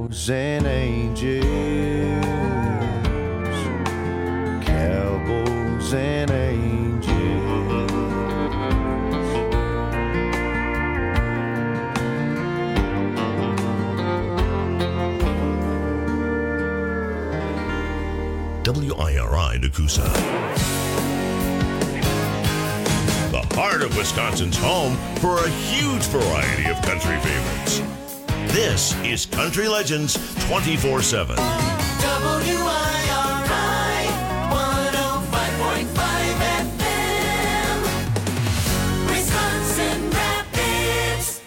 cowboys and angels, cowboys and angels. WIRI Nakusa. The heart of Wisconsin's home for a huge variety of country favorites. This is Country Legends 24/7. WIRI 105.5 FM, Wisconsin Rapids.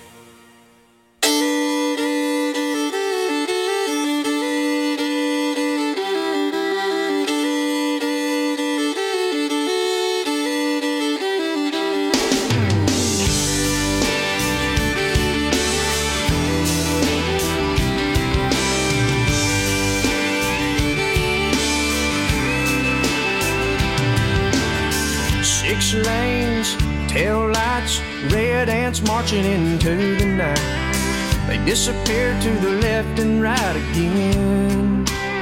Six lanes, tail lights, red ants marching into the night. They disappear to the left and right again.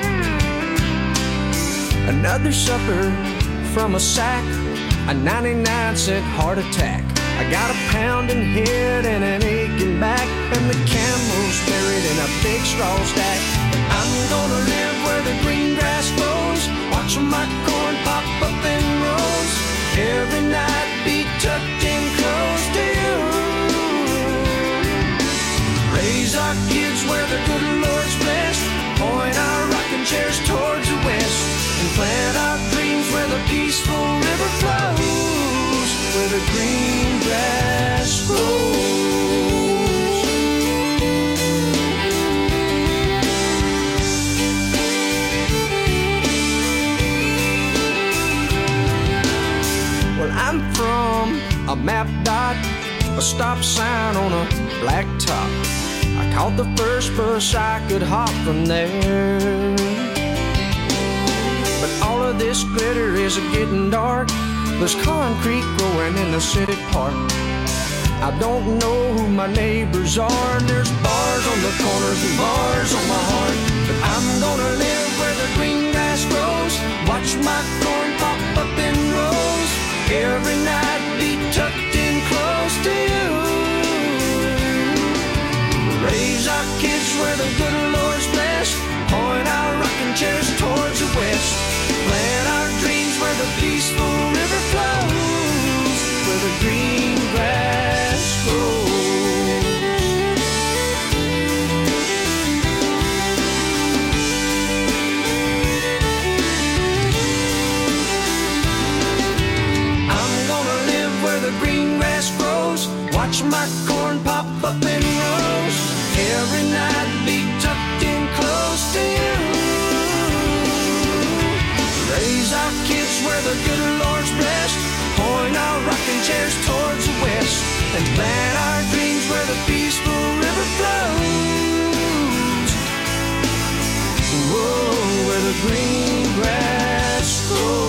Another supper from a sack, a 99-cent heart attack. I got a pounding head and an aching back, and the camel's buried in a big straw stack. I'm gonna live where the green grass grows, watch my corn pop up in rows. Every night be tucked in close to you. Raise our kids where the good Lord's blessed, point our rocking chairs towards the west, and plant our dreams where the peaceful river flows, where the green grass grows. Well, I'm from a map dot, a stop sign on a black top. I caught the first bus I could hop from there. But all of this glitter is getting dark. There's concrete growing in the city park. I don't know who my neighbors are, and there's bars on the corners and bars on my heart. But I'm gonna live where the green grass grows, watch my corn pop up in rows. Every night be tucked in close to you. Raise our kids where the good Lord's blessed, point our rocking chairs towards the west, plant our dreams where the peaceful river flows, where the green grass grows. The green grass grows, watch my corn pop up in rows. Every night be tucked in close to you. Raise our kids where the good Lord's blessed, point our rocking chairs towards the west, and plant our dreams where the peaceful river flows. Whoa, where the green grass grows.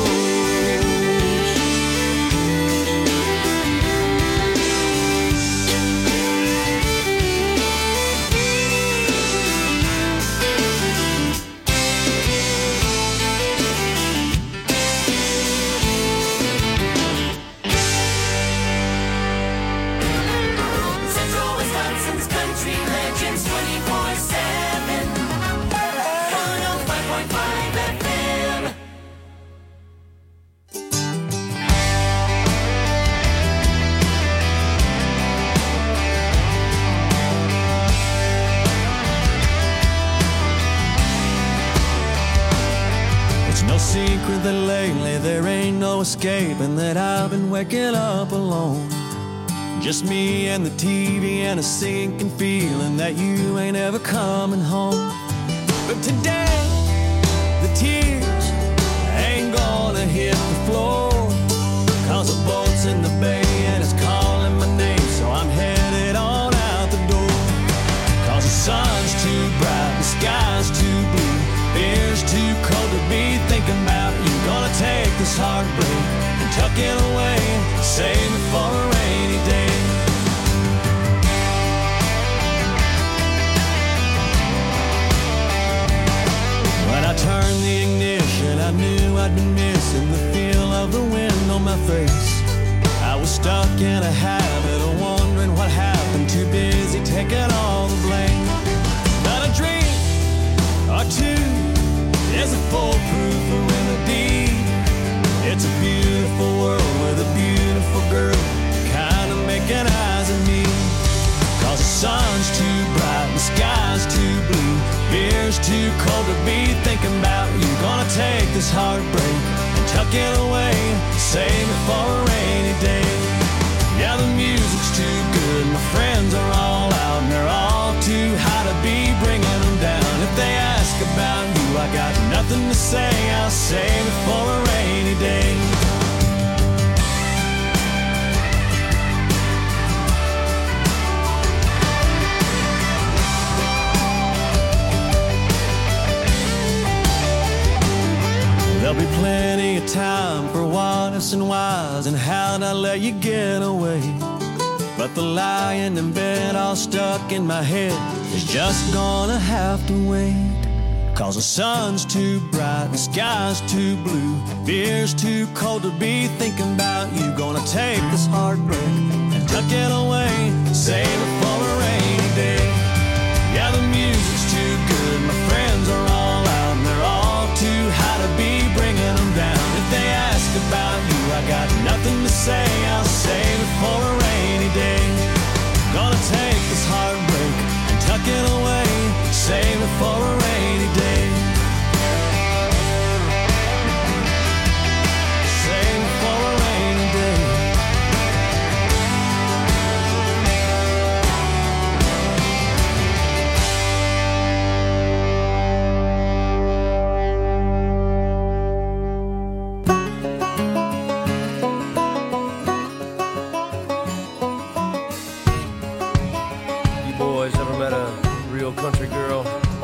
Secret that lately there ain't no escaping that I've been waking up alone. Just me and the TV and a sinking feeling that you ain't ever coming home. But today, the tears ain't gonna hit the floor, 'cause the boat's in the bay and it's calling my name, so I'm headed on out the door. 'Cause the sun's too bright, the sky's too blue, air's too cold to be thinking about you. Gonna take this heartbreak and tuck it away, save it for a rainy day. I'd been missing the feel of the wind on my face. I was stuck in a habit of wondering what happened, too busy taking all the blame. But a dream or two is a foolproof remedy. It's a beautiful world with a beautiful girl kind of making eyes at me. Cause the sun's too bright, the sky's too blue, beer's too cold to be thinking about you. Gonna take this heartbreak and tuck it away, save it for a rainy day. Yeah, the music's too good, my friends are all out, and they're all too high to be bringing them down. If they ask about you, I got nothing to say, I'll save it for a rainy day. There'll be plenty of time for what ifs and whys and how'd I let you get away. But the lying in bed all stuck in my head is just gonna have to wait. Cause the sun's too bright, the sky's too blue, beer's too cold to be thinking about you. Gonna take this heartbreak and tuck it away, save it for a rainy day. Yeah, the music's too good, my friends are all out, and they're all too high to be bringing them down. If they ask about you, I got nothing to say, I'll save it for a rainy day. Gonna take this heartbreak and tuck it away, save it for a rainy day. Save it for a rainy day. Boys ever met a real country girl?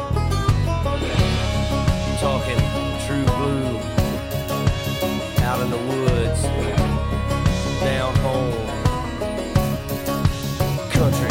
I'm talking true blue, out in the woods, down home, country.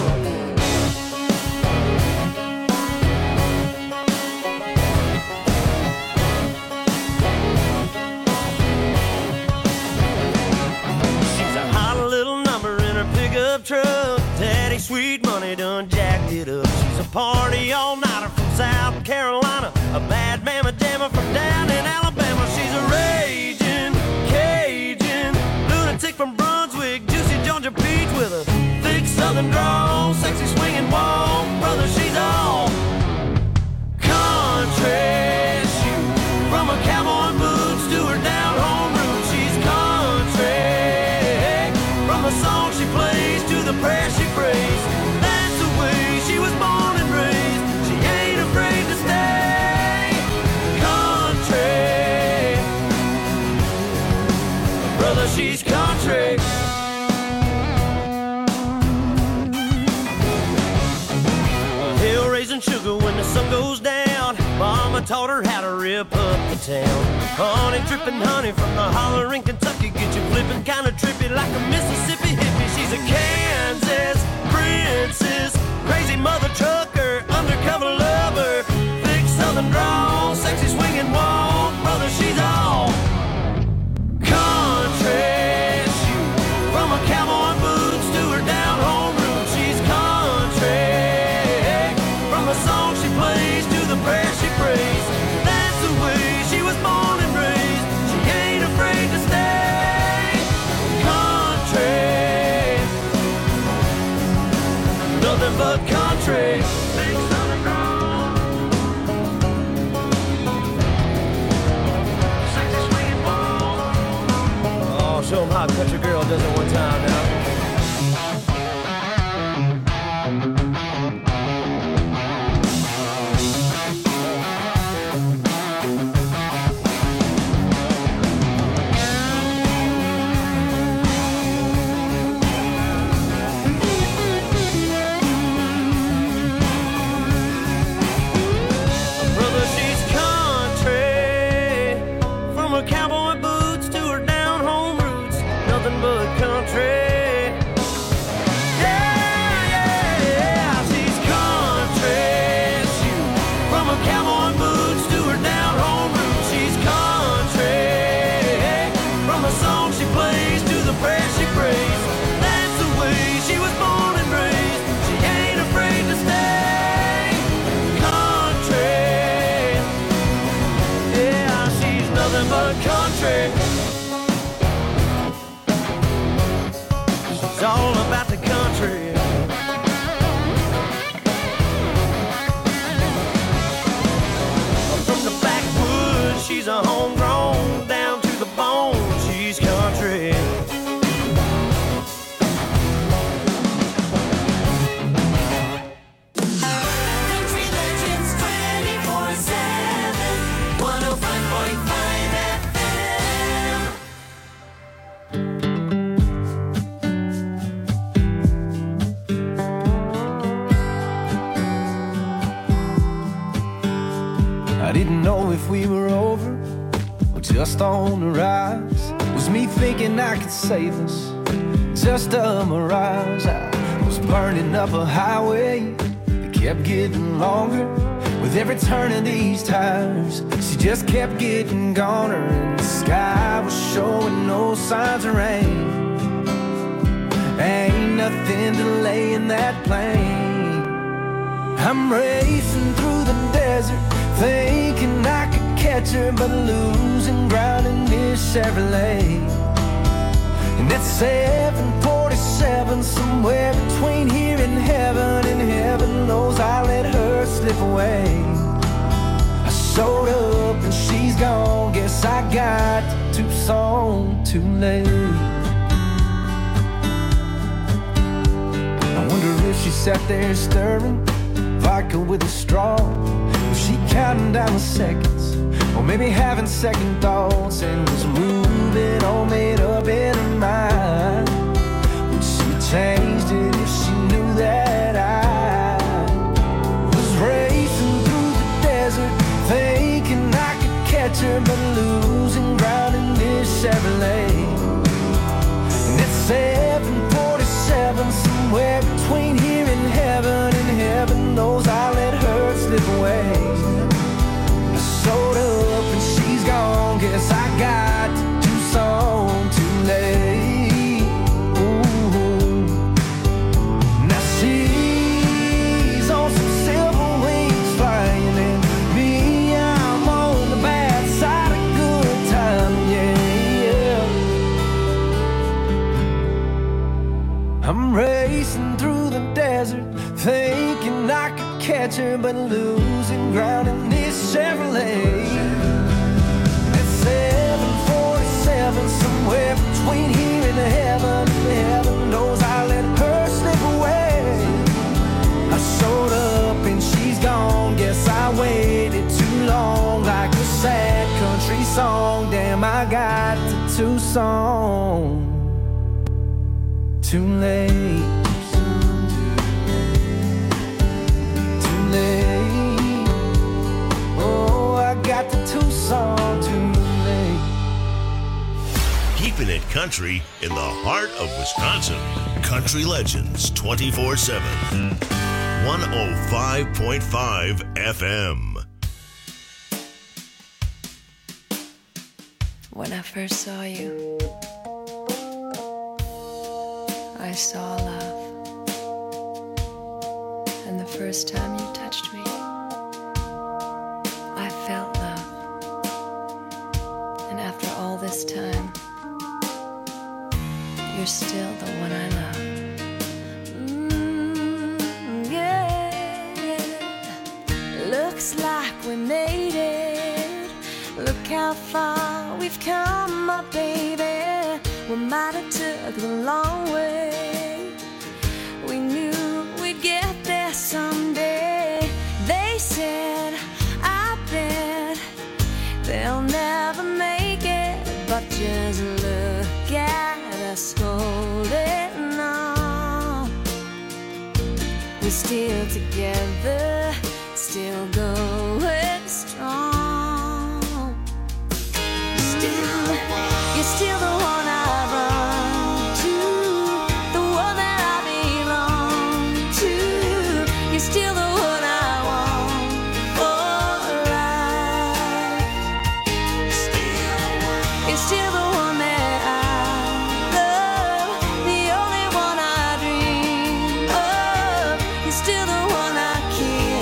She's a hot little number in her pickup truck. Daddy sweet money done jacked it up. She's a party all-nighter from South Carolina, a bad mamma jamma from down in Alabama. She's a raging Cajun lunatic from Brunswick, juicy Georgia peach with a thick southern drawl, sexy swinging walk. Brother, she's all country. Shoot, from her cowboy boots to her down home roots, she's country. From the song she plays to the prayer she prays, that's the way she was born and raised. She ain't afraid to stay country. Brother, she's country. Hill raising sugar when the sun goes down. Mama taught her how to rip up the town. Honey dripping honey from the holler in Kentucky, get you flipping kinda trippy like a Mississippi hippie. She's a Kansas princess, crazy mother trucker, undercover lover, thick southern drawl, sexy swinging walk. Brother, she's all country. Shoot, from her cowboy boots to her down home roots, she's country. From the song she plays to the prayer she prays, that's the way she was born and raised. She ain't afraid to stay country. Nothing but country. Big southern drawl, sexy swinging ball. Oh, show 'em how a country girl does it one time now. Brother, she's country. From her cowboy boots to her down home roots, nothing but country. Yeah, yeah, yeah, she's country. Shoot, from her cowboy boots to her down home roots, she's country. country. She's all about the country. From the backwoods, she's a homegrown, down to the bone, she's country. Country Legends 24/7, 105.5 FM. I didn't know if we were over or just on the rise. Was me thinking I could save us, just a mirage. I was burning up a highway that kept getting longer. With every turn of these tires, she just kept getting goner. And the sky was showing no signs of rain. Ain't nothing delaying that plane. I'm racing through the desert, thinking I could catch her, but losing ground in this Chevrolet. And at 747, somewhere between here and heaven knows I let her slip away. I showed up and she's gone, guess I got to Tucson too late. I wonder if she sat there stirring vodka with a straw. Was she counting down the seconds, or maybe having second thoughts, and was moving all made up in her mind? Would she changed it if she knew that I was racing through the desert, thinking I could catch her, but losing ground in this Chevrolet? And it's 747, somewhere between here and heaven knows I let her slip away. I showed up and she's gone, guess I got to Tucson too late. Ooh. Now she's on some silver wings flying, and me, I'm on the bad side of good time, yeah. I'm racing through the desert, thinking I could catch her, but losing ground in this Chevrolet. At 747, somewhere between here and heaven knows I let her slip away. I showed up and she's gone, guess I waited too long, like a sad country song. Damn, I got to Tucson too late. Oh, I got to Tucson too late. Keeping it country in the heart of Wisconsin. Country Legends 24/7. 105.5 FM. When I first saw you, I saw love. And the first time you touched me, I felt love. And after all this time, you're still the one I love. Yeah. Looks like we made it. Look how far we've come, my baby. We might have took the long way. We knew we'd get there someday. They said, I bet they'll never make it, but just look at us holding on. We're still together, still going strong. You're still the one I run to, the one that I belong to. You're still the one I want for life. You're still the one that I love, the only one I dream of. You're still the one I kiss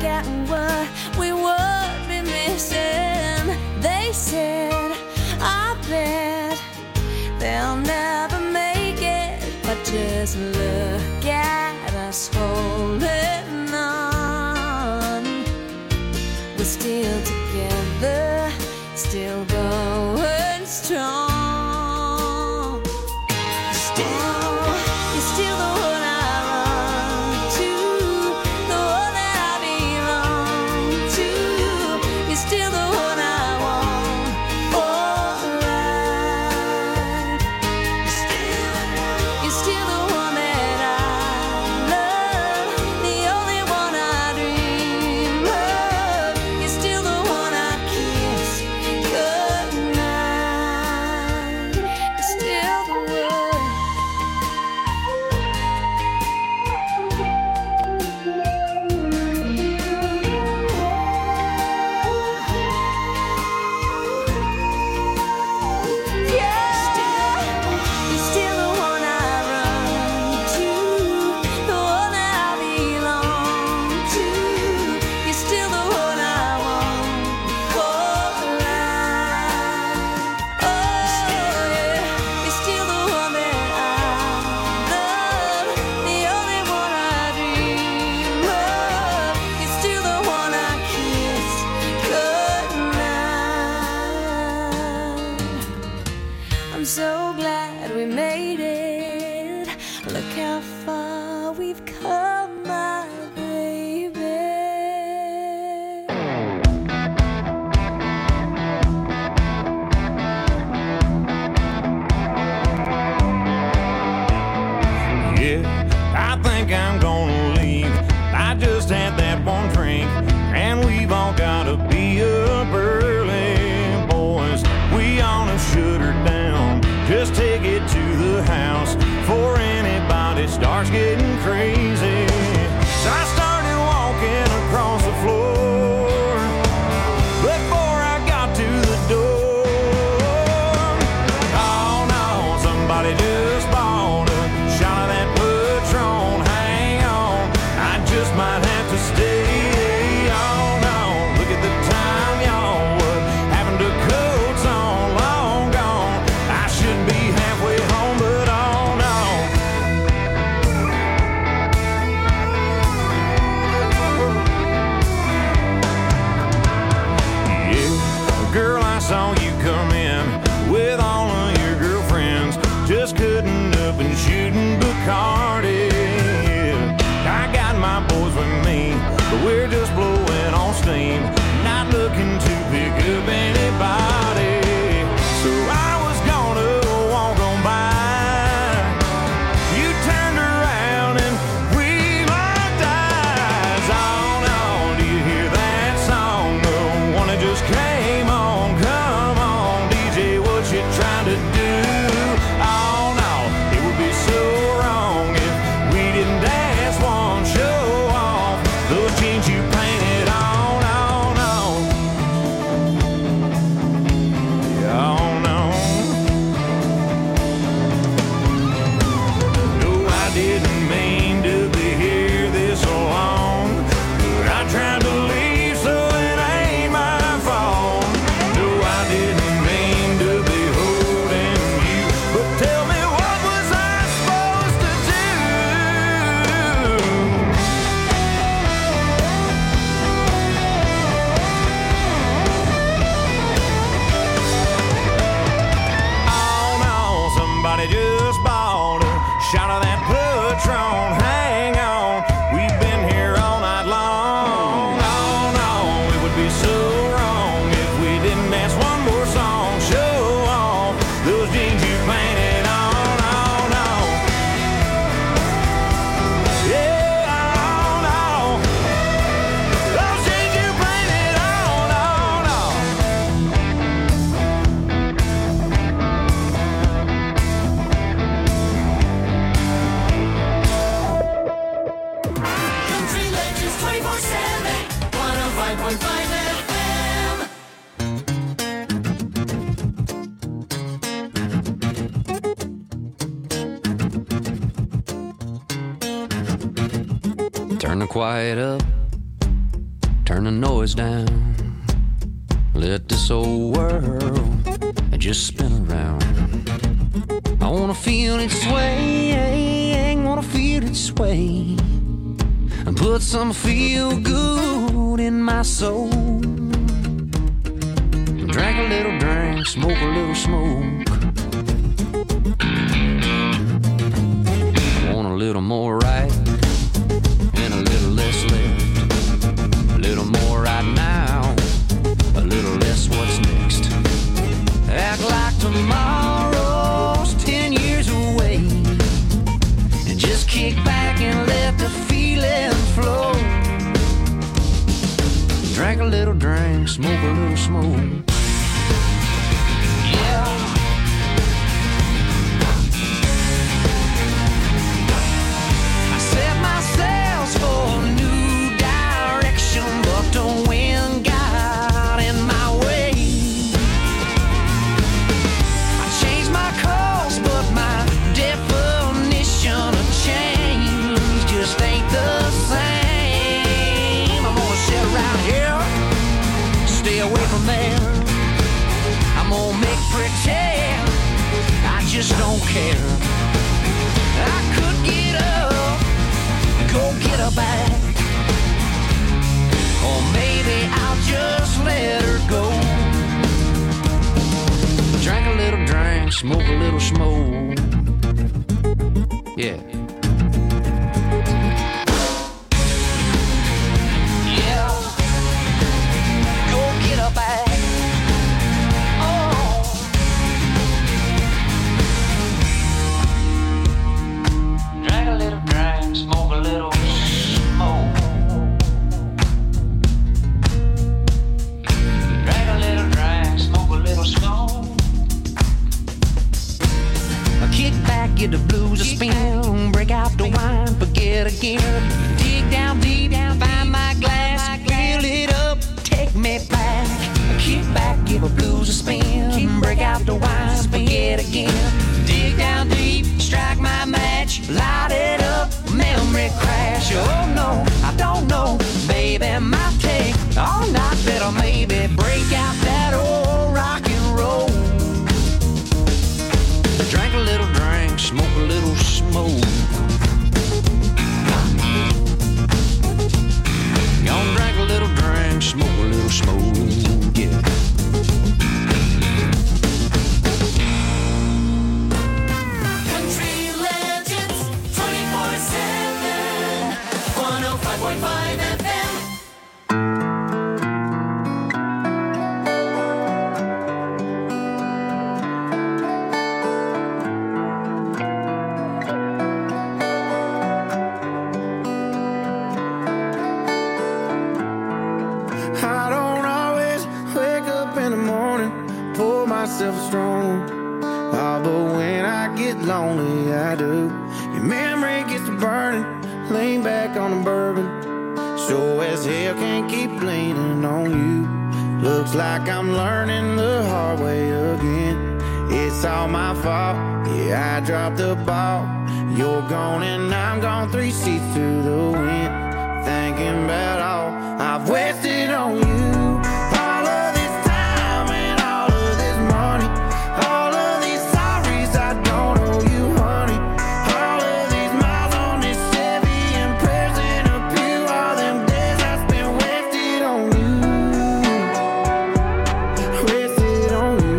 at what we would be missing. They said, I bet they'll never make it, but just look at us holding on. We're still together, still going strong. You're still the one I run to, the one that I belong to. You're still the one I want for life. You're still the one that I love, the only one I dream of. You're still the one I kiss goodnight. You're still the one. You're still the one I run to, the one that I belong to. You're still the one I want for life. Oh yeah, you're still the one that I love, the only one I dream of. You're still the one I kiss goodnight. I'm so glad we made it. Look how far we've come, my baby. Yeah, I think I'm gonna leave. I just had that one drink, and we've all gotta be up early, boys. We ought to shut her down. Just take it to the house before anybody starts getting crazy. So I started walking across the floor before I got to the door. Oh no, somebody just bought a shot of that Patron. Hang on, I just might have to stay. Oh no, look at the time, y'all. What happened to coats on? Long gone. I should be halfway home, but oh no. Yeah, girl, I saw you come in with all of your girlfriends, just cutting up and shooting Bacardi. Yeah, I got my boys with me, but we're just blowing on steam, not looking to pick up anybody. So I was gonna walk on by. You turned around and we locked eyes. Oh no, do you hear that song? The one that just came on. Come on, DJ, what you trying to do? Oh no, it would be so wrong if we didn't dance one, show off those jeans you painted on. Oh no. Oh no. No, I didn't mean to be here this long, but I tried to leave, so it ain't my fault. No, I didn't mean to be holding you, but tell me, what was I supposed to do? Oh no, somebody just bought a shot of that Patron. Hang on, we've been here all night long. Oh no, it would be so wrong if we didn't dance one more song. Show off those jeans you painted on. Oh no. Yeah, oh no. Those jeans you painted on. Oh no. Country Legends 24/7, 105.5 FM. Turn the quiet up, turn the noise down. Let this old world just spin around. I wanna feel it sway, wanna feel it sway, and put some feel good in my soul. Drink a little drink, smoke a little smoke. Want a little more right and a little less left. A little more right now, a little less what's next. Act like tomorrow's 10 years away, and just kick back and let the feeling flow. Drink a little drink, smoke a little smoke. Yeah. I set my sails for a new direction, but the wind got in my way. I changed my course, but my definition of change just ain't the same. I'm gonna sit around here, stay away from there. I'm gonna make pretend I just don't care. I could get up, go get her back, or maybe I'll just let her go. Drink a little drink, smoke a little smoke. Yeah. Yeah. Go get her back. Drink a little drink, smoke a little smoke. Drink a little drink, smoke a little smoke. Kick back, get the blues a spin, break out the wine, forget again. Dig down deep, find my glass, fill it up, take me back. Kick back, give the blues a spin, break out the wine, forget again. Dig down deep, strike my match, light it up, memory crash. Oh no, I don't know, baby, might take all night, better maybe break out that old rock and roll. Drink a little drink, smoke a little smoke. Gonna drink a little drink, smoke a little smoke, yeah. Country Legends 24/7 105.5 FM. I don't always wake up in the morning, pour myself a strong. Oh, but when I get lonely, I do. Your memory gets to burning, lean back on the bourbon. Sure as hell can't keep leaning on you. Looks like I'm learning the hard way again. It's all my fault, yeah, I dropped the ball. You're gone and I'm gone, 3 seats to the wind. Thinking about all I've wasted on you. All of this time and all of this money. All of these sorries I don't owe you, honey. All of these miles on this Chevy and prayers in a pew. All them days I spent wasted on you. Wasted on you.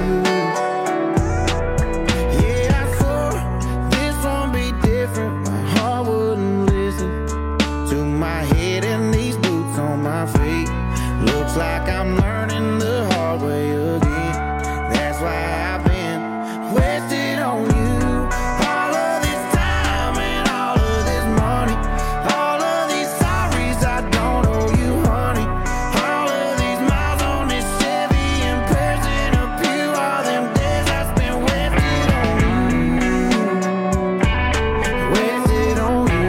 Yeah, I swore this won't be different. My heart wouldn't listen to my head and these boots on my feet. Looks like I'm learning the hard way again. That's why I've been wasted on you. All of this time and all of this money. All of these sorries I don't owe you, honey. All of these miles on this Chevy and prayers in a pew. All them days I spent wasted on you. Wasted on you.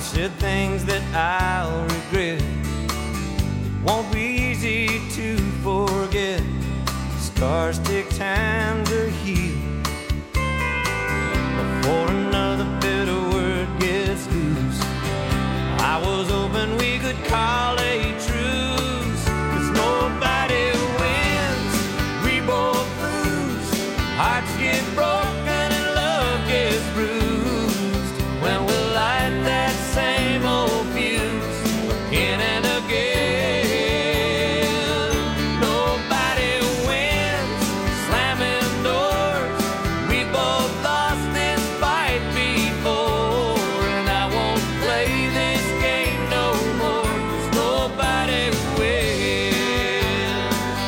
said things that I'll regret. Won't be easy to forget. Scars take time to heal before another bitter word gets loose. I was hoping we could call a truce, 'cause nobody wins, we both lose. Hearts get broken and love gets bruised when we light that same old fuse again and again. Nobody wins, slamming doors. We both lost this fight before, and I won't play this game no more, 'cause nobody wins.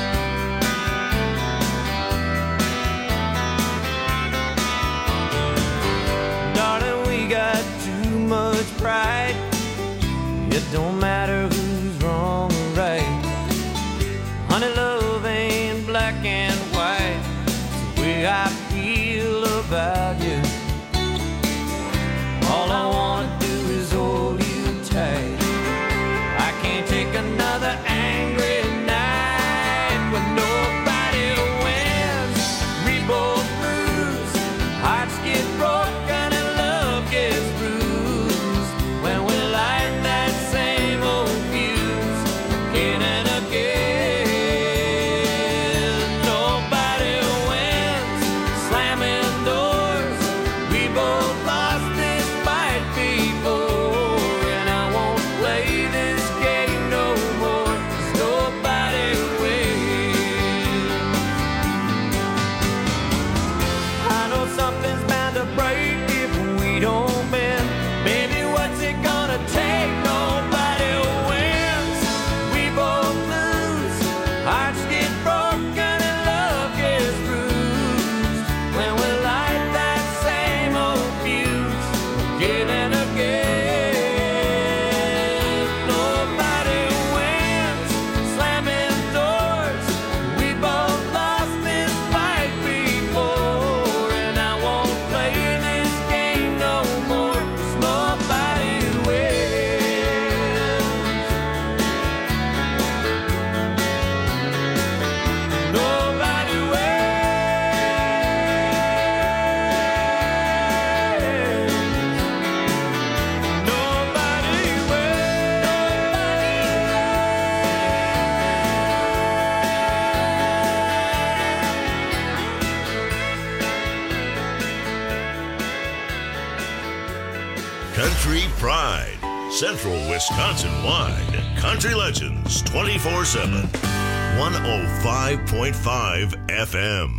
Darling, we got too much pride. It don't matter who's wrong or right. Honey, love ain't black and white. It's the way I feel about you. All I wanna do is hold you tight. I can't take another angry night when nobody wins, we both lose. Hearts get broken and love gets bruised when we light that same old fuse again and again. Nobody wins, slamming doors. We both lost this fight before, and I won't play this game no more, 'cause nobody wins. I know something's bound to break if we don't bend. Baby, what's it gonna take? Nobody wins, we both lose. Hearts get broken and love gets bruised when we light that same old fuse again and again. Nobody wins, slamming doors. We both lost this fight before, and I won't play this game no more, 'cause nobody wins. Nobody wins. Nobody Country Pride, Central Wisconsin wide. Country Legends 24/7. 105.5 FM.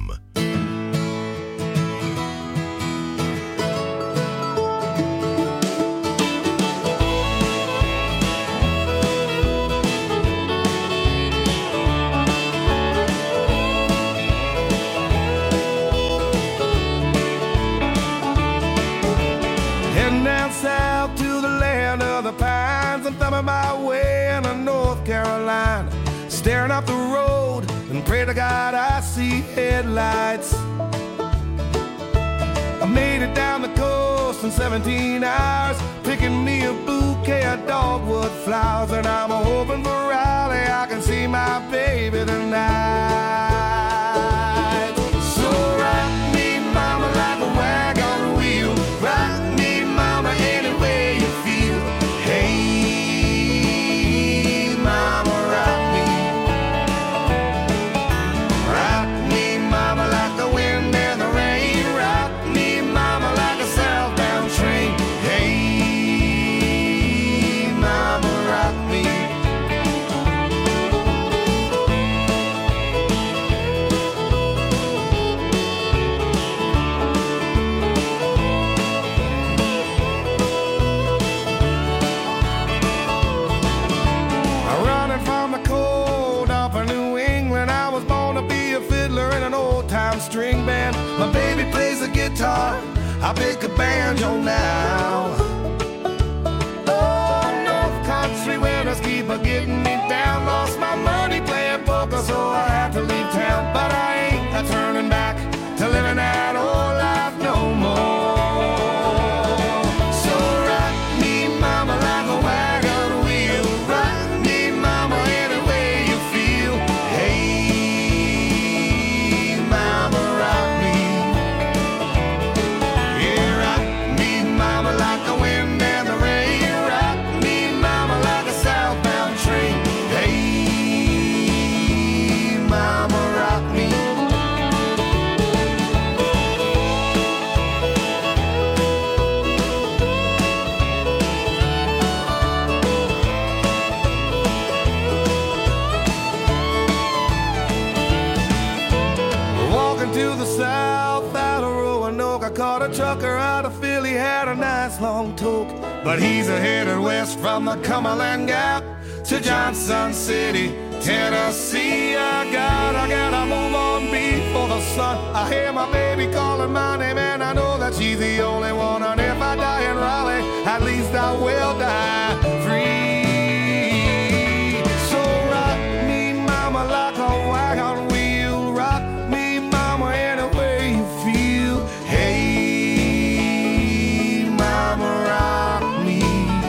Heading down south to the land of the pines. I'm thumbing my way into North Carolina, staring up the road and pray to God I see headlights. I made it down the coast in 17 hours, picking me a bouquet of dogwood flowers, and I'm hoping for Raleigh I can see my baby tonight. So rock me, mama, like a wagon wheel. Rock me, mama, any way you feel. Hey, mama, rock me. Rock me, mama, like the wind and the rain. Rock me, mama, like a southbound train. Hey, mama, rock me. Running from the cold up in New England, I was born to be a fiddler in an old-time string band. My baby plays the guitar, I pick a banjo now. Oh, North Country winters keep a getting me down. Lost my money playing poker, so I had to leave town. But I ain't a turning back to living that old life no more. So rock me, mama, a trucker out of Philly, had a nice long toke. But he's headed west from the Cumberland Gap to Johnson City, Tennessee. I gotta move on before the sun. I hear my baby calling my name, and I know that she's the only one. And if I die in Raleigh, at least I will die free. So rock me, mama, like a wagon wheel. Rock me, mama, any way you feel. Hey, mama, rock me.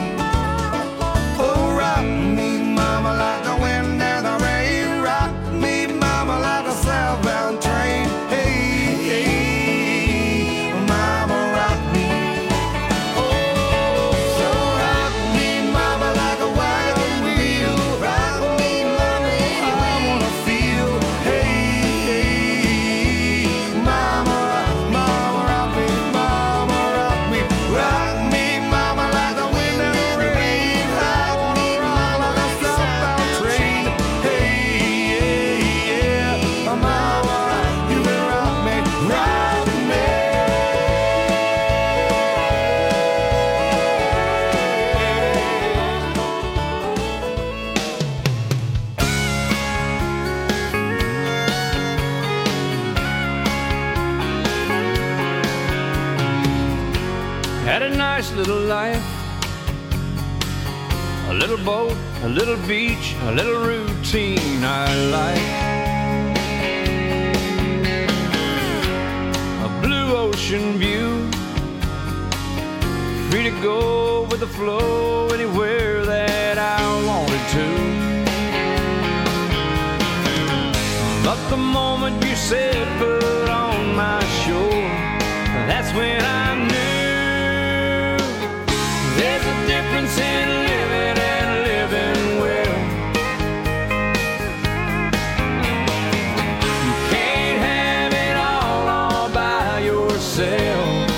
Oh, rock me, mama, like the wind and the rain. Rock me, mama, like a southbound train. Hey, hey, mama, rock me. Oh, so rock me, mama, like a wagon wheel. Rock me, mama, any way I wanna feel. Hey, hey, mama, rock me, mama, rock me. Rock me, mama, like the wind and the rain. I wanna rock like a southbound train. Hey, yeah, mama, you can rock me, rock me. Had a nice little life, a little boat, a little beach, a little routine I like. A blue ocean view, free to go with the flow anywhere that I wanted to. But the moment you said put on my shore, that's when I knew there's a difference in living and living well. You can't have it all by yourself.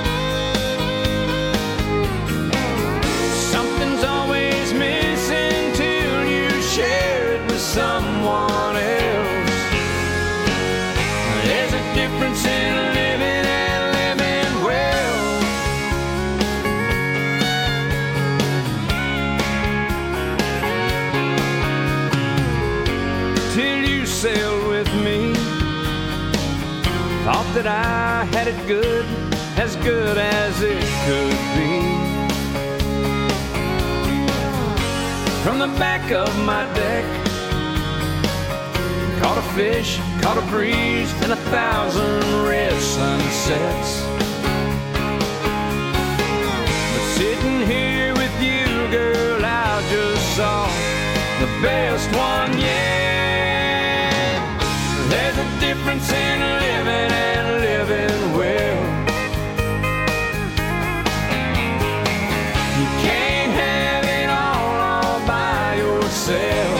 Something's always missing till you share it with someone else. There's a difference in living and living well. Till you sailed with me, thought that I had it good as it could be. From the back of my deck, caught a fish, caught a breeze, and 1,000 red sunsets. But sitting here with you, girl, I just saw the best one yet. There's a difference in living and living well. You can't have it all by yourself.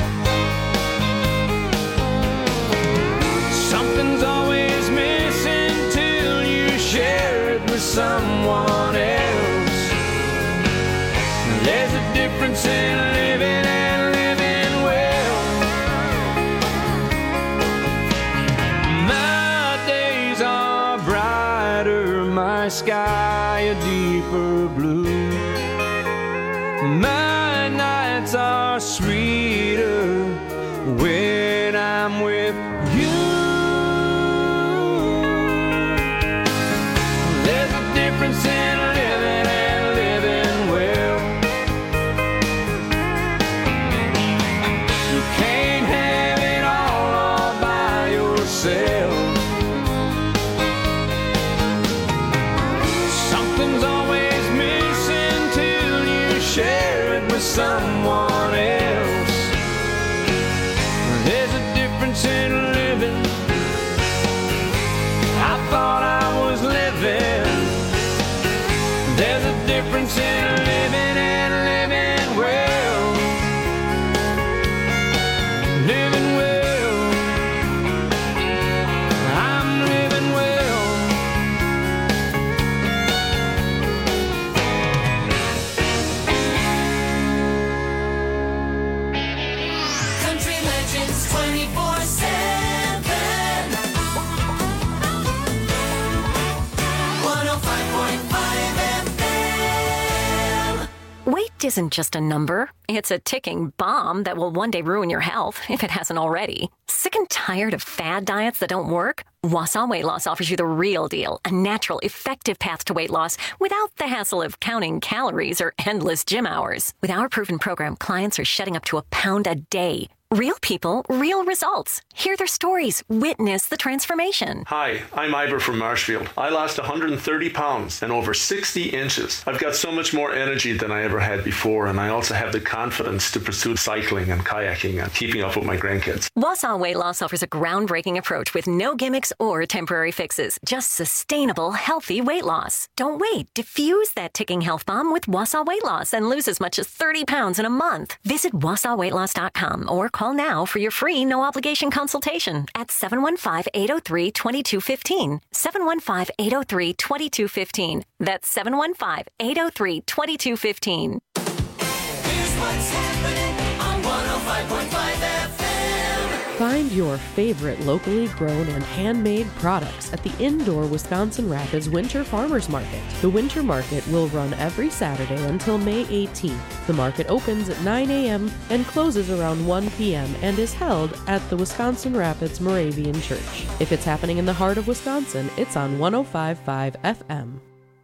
Something's always missing till you share it with someone else. There's a difference in living and living well. My days are brighter, my sky a deeper blue. My nights are sweeter when I'm with you. There's a difference in living and living well. You can't have it all by yourself. Something's always missing till you share it with someone else. isn't just a number. It's a ticking bomb that will one day ruin your health, if it hasn't already. Sick and tired of fad diets that don't work? Wausau Weight Loss offers you the real deal, a natural, effective path to weight loss without the hassle of counting calories or endless gym hours. With our proven program, clients are shedding up to a pound a day. Real people, real results. Hear their stories. Witness the transformation. Hi, I'm Ivor from Marshfield. I lost 130 pounds and over 60 inches. I've got so much more energy than I ever had before, and I also have the confidence to pursue cycling and kayaking and keeping up with my grandkids. Wausau Weight Loss offers a groundbreaking approach with no gimmicks or temporary fixes. Just sustainable, healthy weight loss. Don't wait. Diffuse that ticking health bomb with Wausau Weight Loss and lose as much as 30 pounds in a month. Visit WausauWeightLoss.com or call now for your free no-obligation consultation at 715-803-2215. 715-803-2215. That's 715-803-2215. Here's what's happening on 105.5 FM. Find your favorite locally grown and handmade products at the indoor Wisconsin Rapids Winter Farmers Market. The Winter Market will run every Saturday until May 18th. The market opens at 9 a.m. and closes around 1 p.m. and is held at the Wisconsin Rapids Moravian Church. If it's happening in the heart of Wisconsin, it's on 105.5 FM.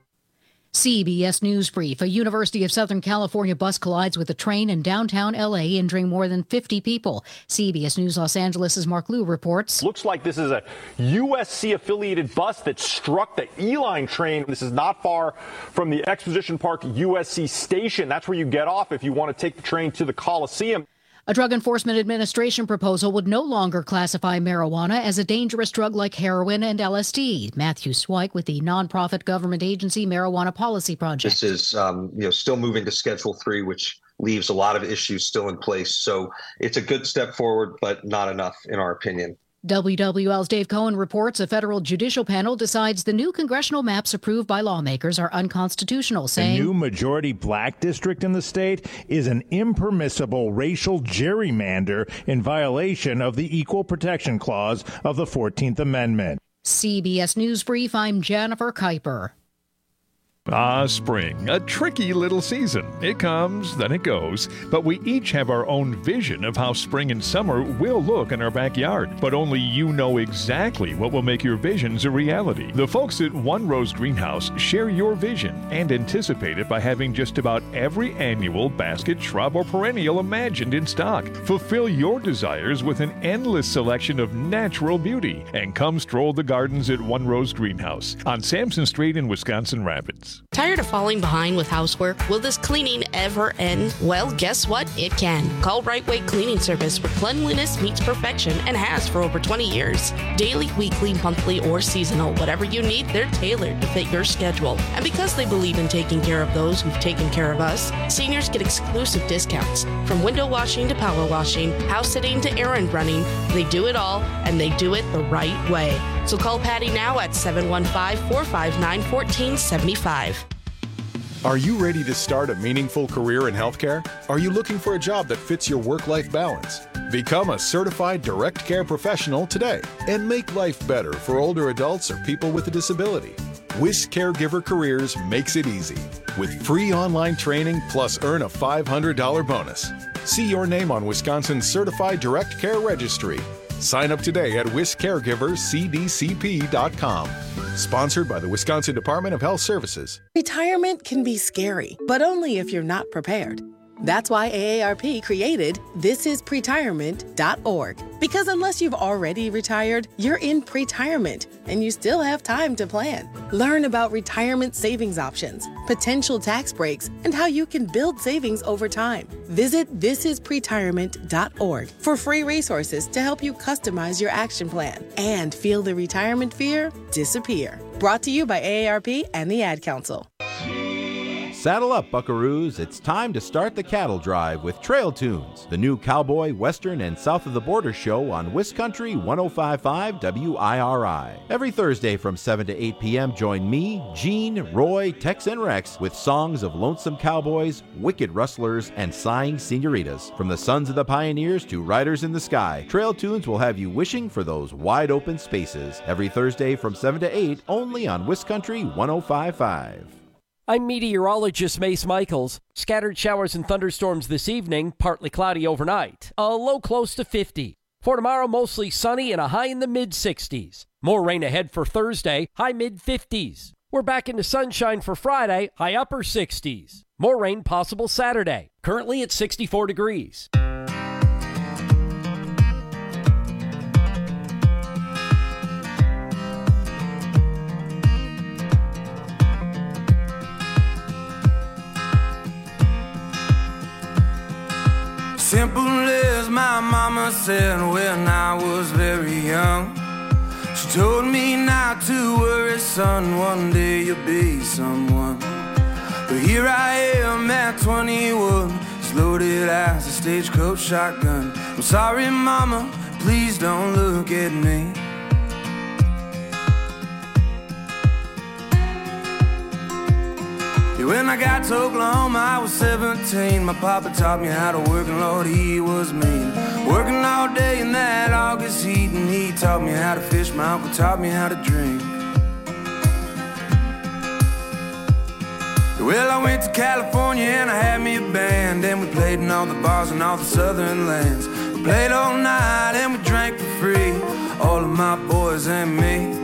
CBS News Brief. A University of Southern California bus collides with a train in downtown L.A., injuring more than 50 people. CBS News Los Angeles' Mark Liu reports. Looks like this is a USC-affiliated bus that struck the E-Line train. This is not far from the Exposition Park USC station. That's where you get off if you want to take the train to the Coliseum. A Drug Enforcement Administration proposal would no longer classify marijuana as a dangerous drug like heroin and LSD. Matthew Swike with the nonprofit government agency Marijuana Policy Project. This is still moving to Schedule 3, which leaves a lot of issues still in place. So it's a good step forward, but not enough in our opinion. WWL's Dave Cohen reports a federal judicial panel decides the new congressional maps approved by lawmakers are unconstitutional, saying the new majority black district in the state is an impermissible racial gerrymander in violation of the Equal Protection Clause of the 14th Amendment. CBS News Brief, I'm Jennifer Kuiper. Spring, a tricky little season. It comes, then it goes. But we each have our own vision of how spring and summer will look in our backyard. But only you know exactly what will make your visions a reality. The folks at One Rose Greenhouse share your vision and anticipate it by having just about every annual basket, shrub, or perennial imagined in stock. Fulfill your desires with an endless selection of natural beauty. And come stroll the gardens at One Rose Greenhouse on Sampson Street in Wisconsin Rapids. Tired of falling behind with housework? Will this cleaning ever end? Well, guess what? It can. Call Right Way Cleaning Service, where cleanliness meets perfection and has for over 20 years. Daily, weekly, monthly, or seasonal, whatever you need, they're tailored to fit your schedule. And because they believe in taking care of those who've taken care of us, seniors get exclusive discounts. From window washing to power washing, house sitting to errand running, they do it all, and they do it the right way. So call Patty now at 715-459-1475. Are you ready to start a meaningful career in healthcare? Are you looking for a job that fits your work-life balance? Become a certified direct care professional today and make life better for older adults or people with a disability. WIS Caregiver Careers makes it easy with free online training plus earn a $500 bonus. See your name on Wisconsin's Certified Direct Care Registry. Sign up today at wiscaregivercdcp.com. Sponsored by the Wisconsin Department of Health Services. Retirement can be scary, but only if you're not prepared. That's why AARP created thisispretirement.org. Because unless you've already retired, you're in pretirement, and you still have time to plan. Learn about retirement savings options, potential tax breaks, and how you can build savings over time. Visit thisispretirement.org for free resources to help you customize your action plan and feel the retirement fear disappear. Brought to you by AARP and the Ad Council. Saddle up, buckaroos. It's time to start the cattle drive with Trail Tunes, the new cowboy, western, and south of the border show on WisCountry 105.5 WIRI. Every Thursday from 7 to 8 p.m., join me, Gene, Roy, Tex, and Rex with songs of lonesome cowboys, wicked rustlers, and sighing senoritas. From the sons of the pioneers to riders in the sky, Trail Tunes will have you wishing for those wide open spaces. Every Thursday from 7 to 8, only on WisCountry 105.5. I'm meteorologist Mace Michaels. Scattered showers and thunderstorms this evening, partly cloudy overnight. A low close to 50. For tomorrow, mostly sunny and a high in the mid-60s. More rain ahead for Thursday, high mid-50s. We're back into sunshine for Friday, high upper 60s. More rain possible Saturday, currently at 64 degrees. Simple as my mama said when I was very young. She told me not to worry, son, one day you'll be someone. But here I am at 21, as loaded as a stagecoach shotgun. I'm sorry, mama, please don't look at me. When I got to Oklahoma, I was 17. My papa taught me how to work, and Lord, he was mean. Working all day in that August heat, and he taught me how to fish. My uncle taught me how to drink. Well, I went to California and I had me a band, and we played in all the bars in all the southern lands. We played all night and we drank for free, all of my boys and me.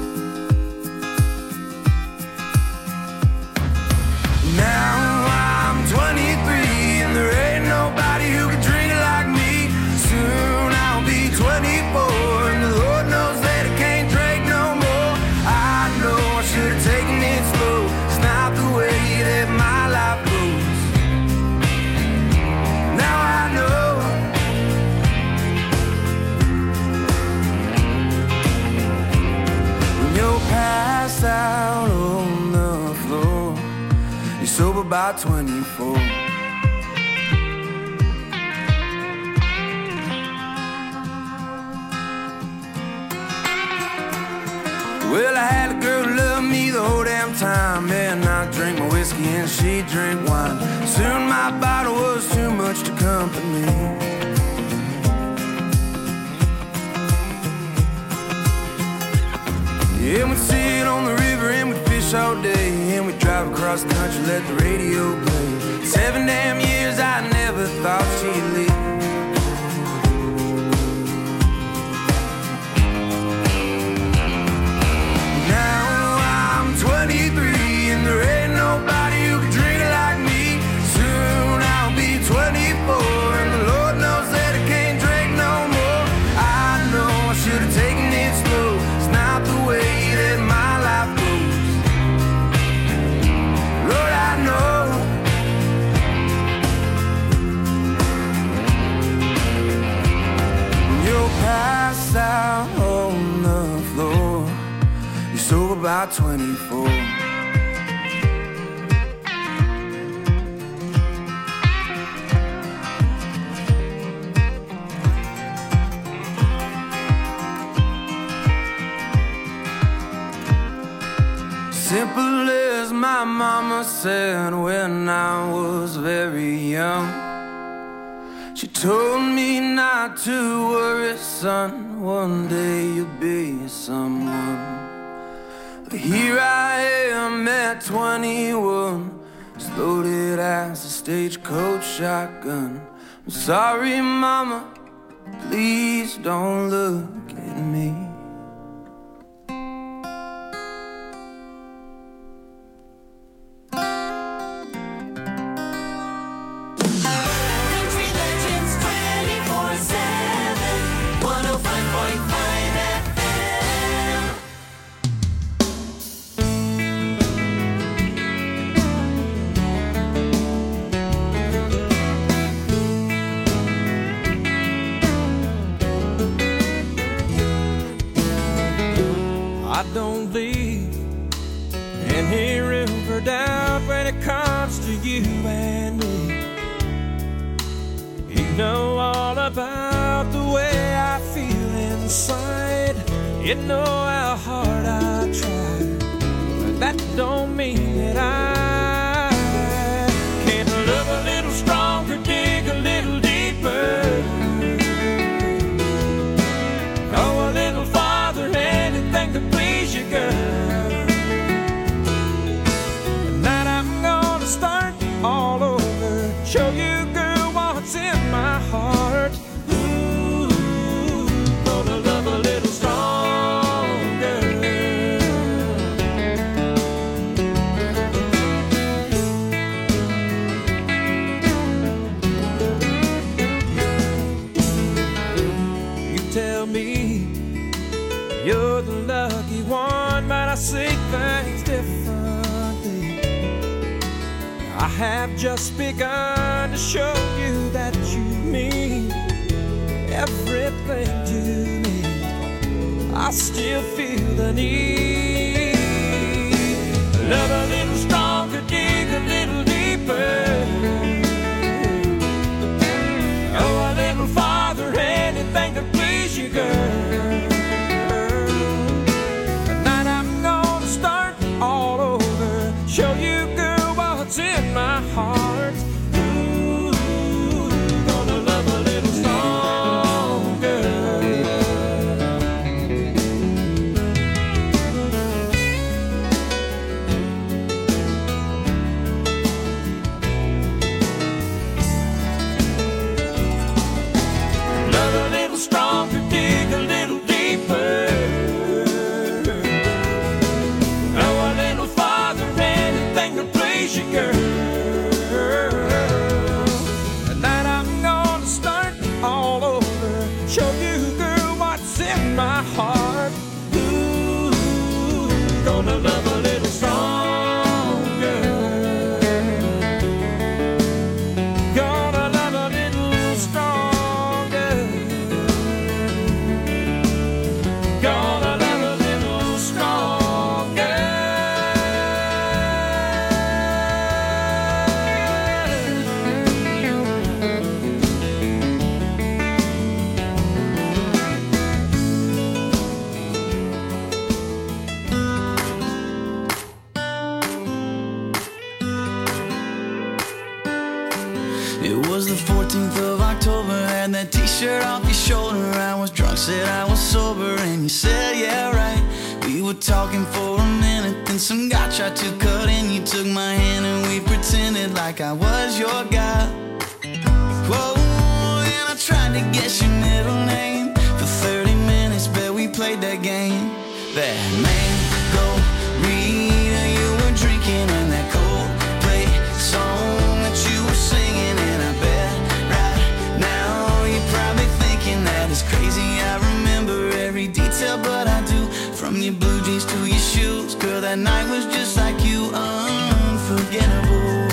Now I'm 23 and there ain't nobody who can drink it like me. Soon I'll be 24 and the Lord knows that I can't drink no more. I know I should have taken it slow. It's not the way that my life goes. Now I know. When you're passed out on the floor, sober by 24. Well, I had a girl who loved me the whole damn time, and I drank my whiskey and she drank wine. Soon my bottle was too much to comfort me. Yeah, we'd sit on the river and we'd fish all day, and we'd drive across the country, let the radio play. 7 damn years I never thought she'd leave. Now I'm 23 and there ain't nobody who can drink it like me. Soon I'll be 24 and the Lord knows that I can't drink no more. I know I should have taken it slow. It's not the way that my life goes. Lord, I know. When you're passed out on the floor, you're sober by 24. Simple as my mama said when I was very young. She told me not to worry, son, one day you'll be someone. But here I am at 21, as loaded as a stagecoach shotgun. I'm sorry, mama, please don't look at me. Country Legends 24/7, 105.5 FM. I don't leave any room for doubt when it comes to you and me. You know all about the way I feel inside. You know how hard I try, but that don't mean that I can't love a little stronger, dig a little deeper, go a little farther, anything to please you, girl. Tonight have just begun to show you that you mean everything to me. I still feel the need. Love a little stronger, dig a little deeper. Oh, a little farther, anything to please you, girl. Tonight I'm gonna start all over, show you, girl, what's in my heart. Ooh, gonna love a little stronger. Love a little stronger, dig a little deeper. Go a little farther, anything to please you, girl. Tonight I'm gonna start all over, show you, girl, what's in my heart. Ooh, gonna love a little stronger. Gonna love a little stronger. Gonna love a little stronger. It was the 14th of October, had that t-shirt off your shoulder. I was drunk, said I was sober, and you said, yeah, right. We were talking for a minute, then some guy tried to cut in. You took my hand and we pretended like I was your guy. Whoa, and I tried to guess your middle name. For 30 minutes, bet we played that game. That mango Rita you were drinking, and that Coldplay song that you were singing. And I bet right now you're probably thinking that it's crazy I remember every detail, but I do. From your blue jeans to your shoes, girl, that night was just like you, unforgettable.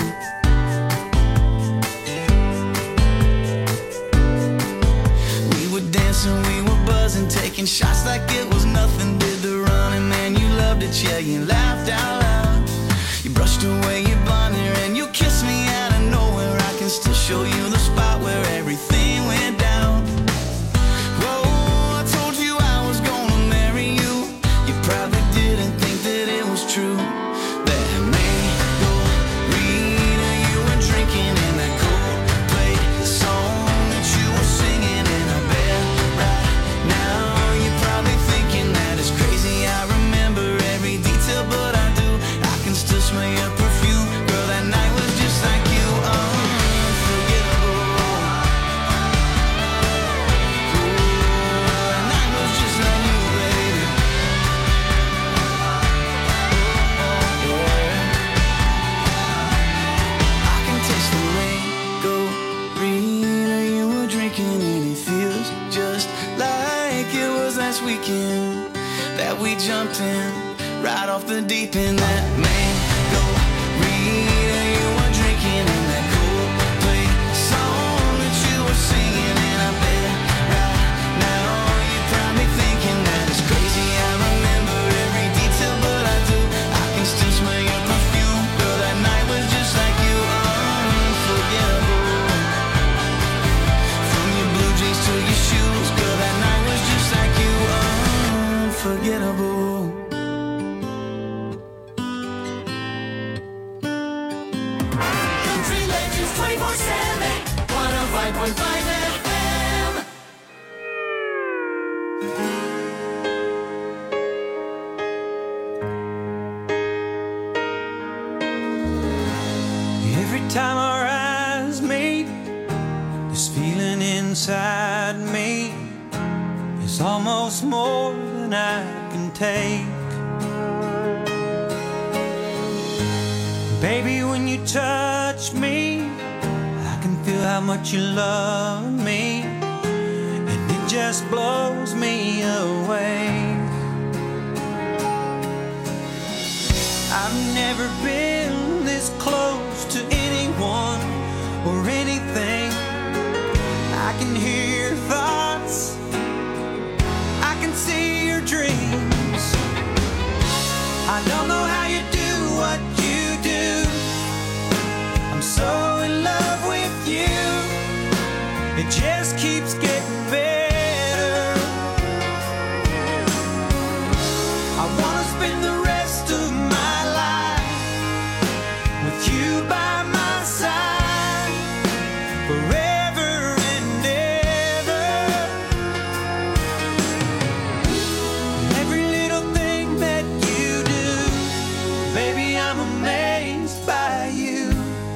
We were dancing, we were buzzing, taking shots like it was nothing. Did the running, man, you loved it, yeah, you laughed out loud. You brushed away your blonde hair and you kissed me out of nowhere. I can still show you the spot where everything went down. Whoa, I told you I was gonna marry you. You probably didn't think that it was true. That mango Rita you were drinking, and that Coldplay song that you were singing. And I bet right now you're probably thinking that it's crazy I remember every detail, but I do. I can still smell your perfume, girl, that night was just like you, unforgettable. Ooh, that night was just like you, baby. I can taste the mango Rita you were drinking, and it feels just like it was last weekend that we jumped in right off the deep end. That mango Rita you were drinking, and that Coldplay song that you were singing. And I bet right now you're probably thinking that it's crazy I remember every detail, but I do. I can still smell your perfume, girl, that night was just like you, unforgettable. From your blue jeans to your shoes, girl, that night was just like you, unforgettable. Country Legends 24/7, 105.5 FM. Every time our eyes meet, this feeling inside me is almost more than I can take. Baby, when you touch me, I can feel how much you love me, and it just blows me away. I've never been this this close to anyone or anything. I can hear your thoughts, I can see your dreams. I don't know how you do what you do. I'm so in love with you. It just keeps getting better. I wanna spend the rest of my life with you by my side forever and ever. Every little thing that you do, baby, I'm amazed by you.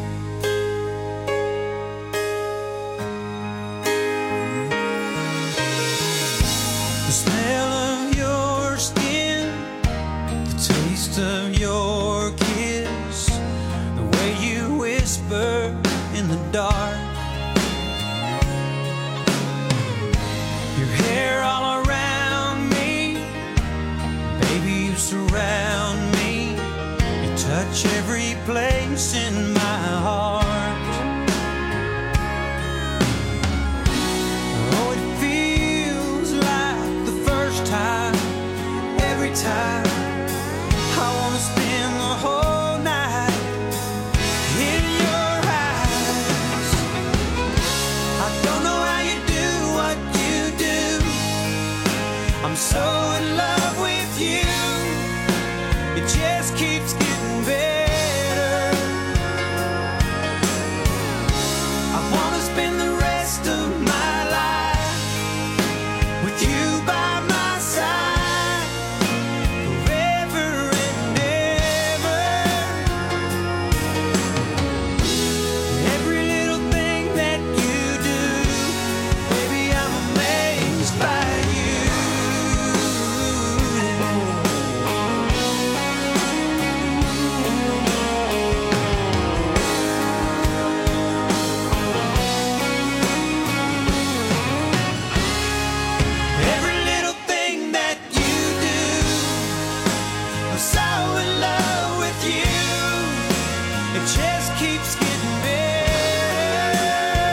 The smell of your skin, the taste of your kiss, the way you whisper in the dark, your hair all around me, baby, you surround me, you touch every place in my heart. Oh, it feels like the first time, every time. I wanna spend the whole night in your eyes. I don't know how you do what you do. I'm so in love with you. It just keeps getting better. I wanna spend the rest of my life with you by my side forever and ever. Every little thing that you do, baby, I'm amazed by you. Every little thing that you do, I'm so in love with you. It just keeps getting better.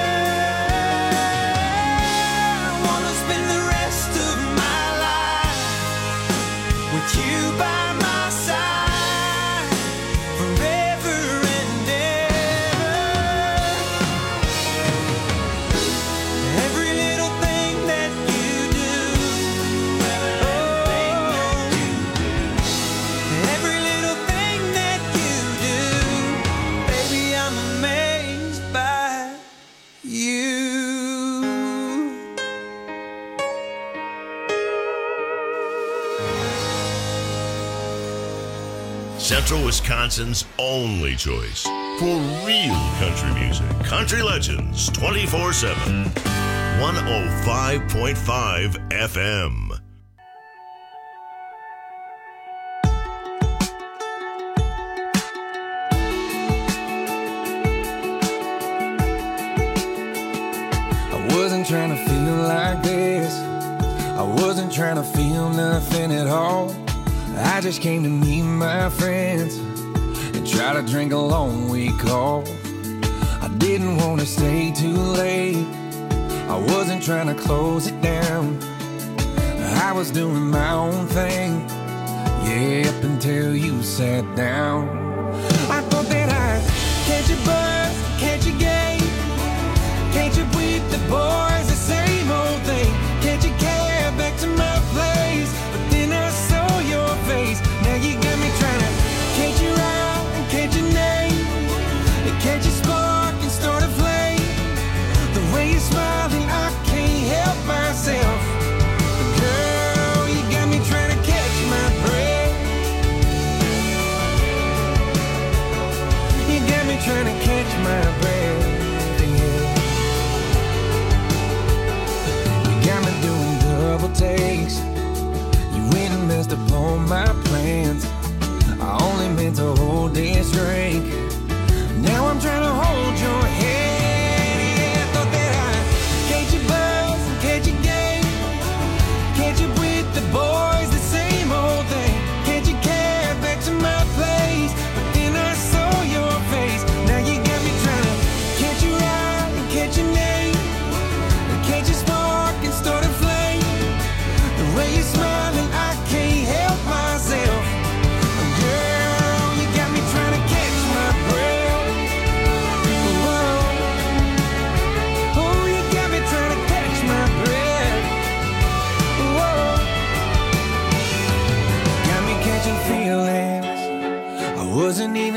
I wanna spend the rest of my life with you by my side forever and ever. Every little thing that you do, every little thing that you do, baby, I'm amazed by you. Central Wisconsin's only choice for real country music. Country Legends 24/7. 105.5 FM. I wasn't trying to feel like this. I wasn't trying to feel nothing at all. I just came to meet my friends and try to drink a long week off. I didn't want to stay too late. I wasn't trying to close it down. I was doing my own thing, yeah, up until you sat down. I thought that I'd catch a buzz, catch a game, catch up with the boys, the same old thing. Catch a cab back to my place, but then I saw your face. Now you got me trying to catch your eye and catch your name, and catch a spark and start a flame. The way you're smiling, I can't help myself. Girl, you got me trying to catch my breath. You got me trying to catch my breath. Yeah.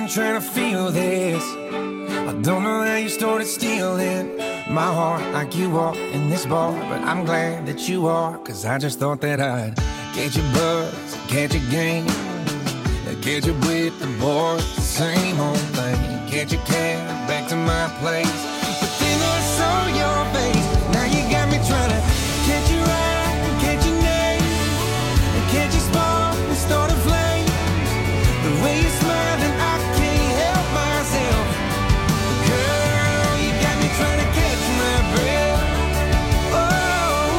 trying to feel this. I don't know how you started stealing my heart like you are in this bar, but I'm glad that you are, cause I just thought that I'd get your buzz, get your game, get you with the boys, the same old thing, get your cab back to my place. But then I saw your face, now you got me trying to catch your eye and catch your name, and catch your spark and start a flame. The way you're smiling, I can't help myself. Girl, you got me trying to catch my breath. Oh,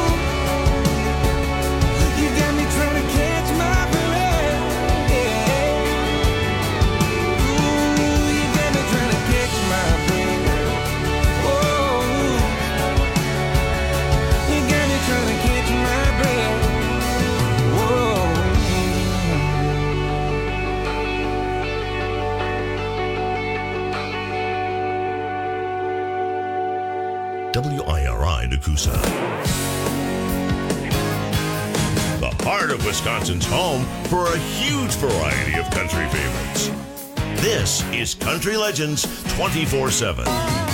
you got me trying to catch my breath. Yeah. Ooh, you got me trying to catch my breath. Oh, you got me trying to catch my breath. WIRI Nakusa. The heart of Wisconsin's home for a huge variety of country favorites. This is Country Legends 24/7.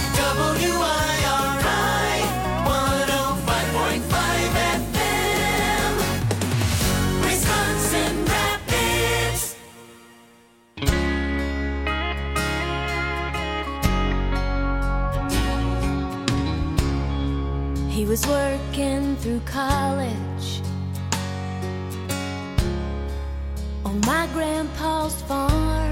WIRI 105.5 FM, Wisconsin Rapids. He was working through college on my grandpa's farm.